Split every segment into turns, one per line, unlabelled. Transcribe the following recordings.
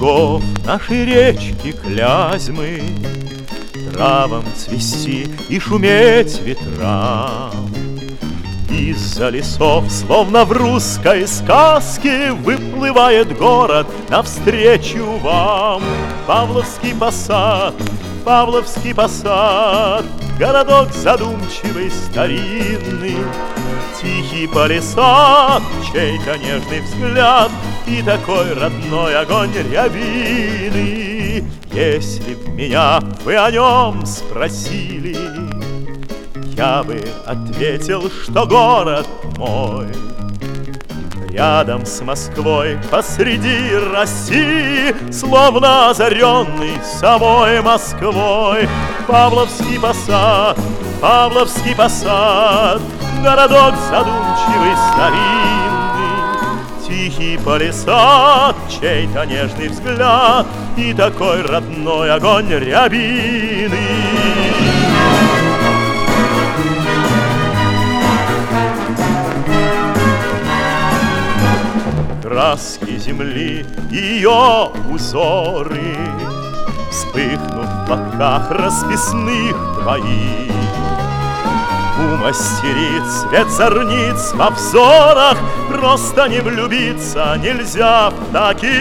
берегов нашей речки Клязьмы, травам цвести и шуметь ветрам. Из-за лесов, словно в русской сказке, выплывает город навстречу вам. Павловский посад, Павловский посад, городок задумчивый, старинный. Тихий палисад, чей-то нежный взгляд и такой родной огонь рябины. Если б меня вы о нем спросили, я бы ответил, что город мой рядом с Москвой посреди России, словно озаренный самой Москвой. Павловский посад, Павловский посад, городок задумчивый, старинный. Тихий палисад, чей-то нежный взгляд и такой родной огонь рябины. Краски земли, ее узоры вспыхнут в платках расписных твоих. У мастериц цвет зорниц во взорах, просто не влюбиться нельзя в таких.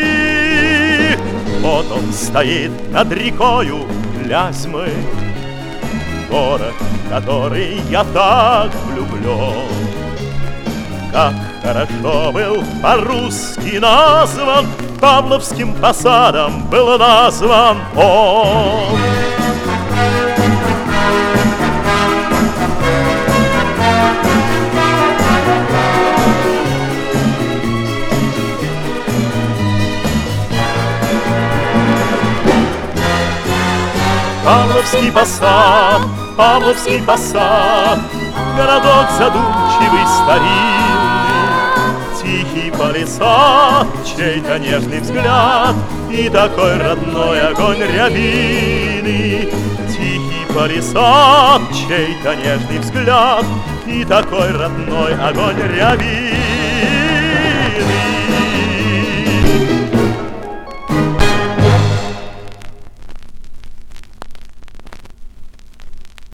Вот он стоит над рекою Клязьмы, город, в который я так влюблен. Как хорошо был по-русски назван, Павловским посадом был назван он. Павловский посад, Павловский посад, городок задумчивый, старинный. Тихий палисад, чей-то нежный взгляд и такой родной огонь рябины. Тихий палисад, чей-то нежный взгляд и такой родной огонь рябины.